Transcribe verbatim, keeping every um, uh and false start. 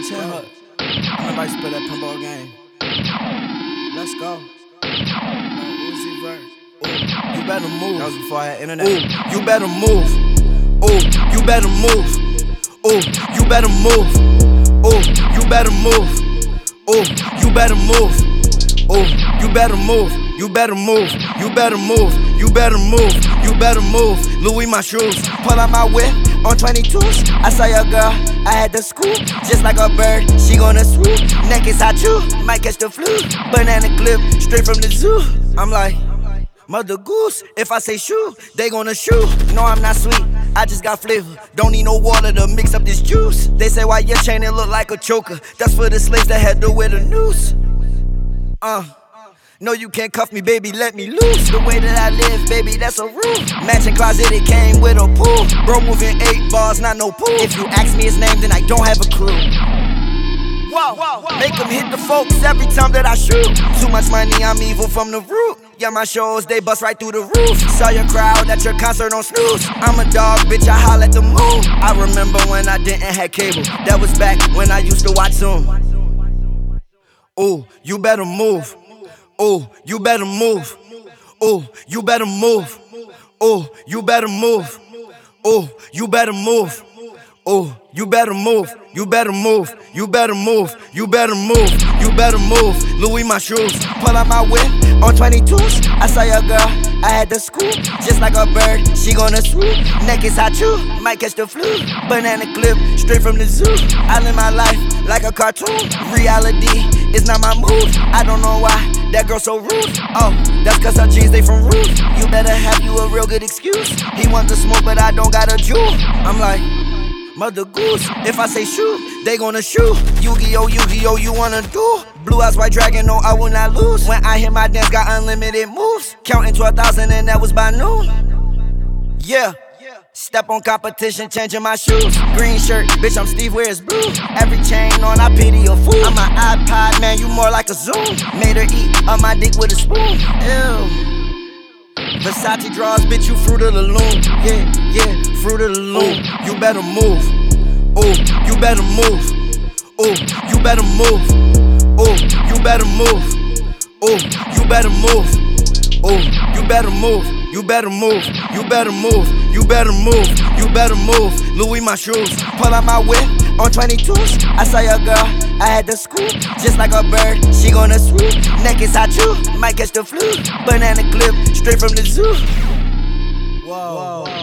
ten hook. I remember I used to play that pinball game. Let's go. No, Uzi Vert. Ooh, you better move. That was before I had internet. Ooh, you better move. Ooh, you better move. Ooh, you better move. Ooh, you better move. Ooh, you better move. Ooh, you better move. You better move. You better move. You better move. You better move. Louis my shoes. Pull out my whip on twenty-twos. I saw your girl. I had to scoop. Just like a bird, she gonna swoop. Neck is hot too. Might catch the flu. Banana clip straight from the zoo. I'm like, Mother Goose. If I say shoe, they gonna shoot. No, I'm not sweet. I just got flavor. Don't need no water to mix up this juice. They say why your chain it look like a choker. That's for the slaves that had to wear the noose. Uh. No, you can't cuff me, baby, let me loose. The way that I live, baby, that's a rule. Matching closet, it came with a pool. Bro moving eight bars, not no pool. If you ask me his name, then I don't have a clue. Whoa, whoa, whoa, make them hit the folks every time that I shoot. Too much money, I'm evil from the root. Yeah, my shows, they bust right through the roof. Saw your crowd at your concert on Snooze. I'm a dog, bitch, I holler at the moon. I remember when I didn't have cable. That was back when I used to watch Zoom. Ooh, you better move. Ooh, you better move. Ooh, you better move. Ooh, you better move. Ooh, you better move. Ooh, you better move. You better move. You better move. You better move. You better move. Louis my shoes. Pull out my whip on twenty-twos. I saw your girl. I had to scoop. Just like a bird, she gonna swoop. Neck is hot too. Might catch the flu. Banana clip straight from the zoo. I live my life like a cartoon. Reality is not my move. I don't know why that girl so rude. Oh, that's cause her jeans they from Ruth. You better have you a real good excuse. He want the smoke but I don't got a jewel. I'm like, Mother Goose. If I say shoot, they gonna shoot. Yu-Gi-Oh, Yu-Gi-Oh, you wanna do? Blue eyes, white dragon, no, I will not lose. When I hit my dance, got unlimited moves. Counting twelve thousand and that was by noon. Yeah. Step on competition, changing my shoes. Green shirt, bitch, I'm Steve, where's blue? Every chain on, I pity a fool. I'm an iPod, man, you more like a Zoom. Made her eat on my dick with a spoon. Ew. Versace draws, bitch, you Fruit of the Loom. Yeah, yeah, Fruit of the Loom. You better move. Ooh, you better move. Ooh, you better move. Ooh, you better move. Ooh, you better move. Ooh, you better move. You better move. You better move. You better move. You better move. Louis my shoes. Pull out my whip on twenty-twos. I saw your girl. I had to scoop. Just like a bird, she gonna swoop. Neck is hot too. Might catch the flu. Banana clip straight from the zoo. Whoa. Whoa.